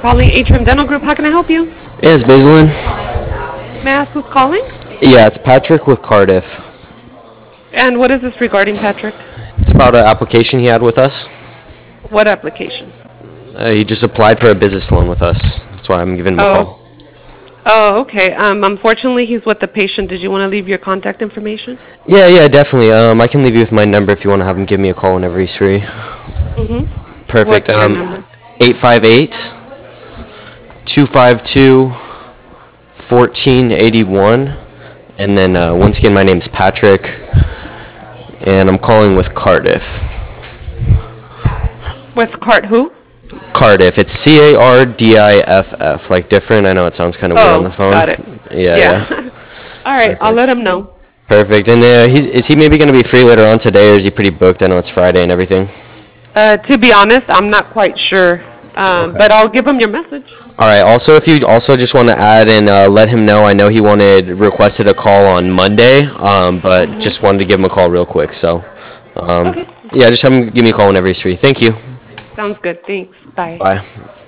calling Atrium Dental Group. How can I help you? Yeah, it's Basilin. May I ask who's calling? Yeah, it's Patrick with Cardiff. And what is this regarding, Patrick? It's about an application he had with us. What application? He just applied for a business loan with us. That's why I'm giving him a call. Oh, okay. Unfortunately, he's with the patient. Did you want to leave your contact information? Yeah, definitely. I can leave you with my number if you want to have him give me a call whenever he's free. Perfect. What's your number? 858-252-1481. And then once again, my name's Patrick, and I'm calling with Cardiff. With Cart who? Cardiff. It's Cardiff, like different. I know it sounds kind of weird on the phone. Got it. Yeah. All right, I'll let him know. Perfect. And is he maybe going to be free later on today, or is he pretty booked? I know it's Friday and everything. To be honest, I'm not quite sure, but I'll give him your message. All right. Also, if you also just want to add and let him know, I know he requested a call on Monday, but just wanted to give him a call real quick. So, Okay. yeah, just have him give me a call whenever he's free. Thank you. Sounds good. Thanks. Bye. Bye.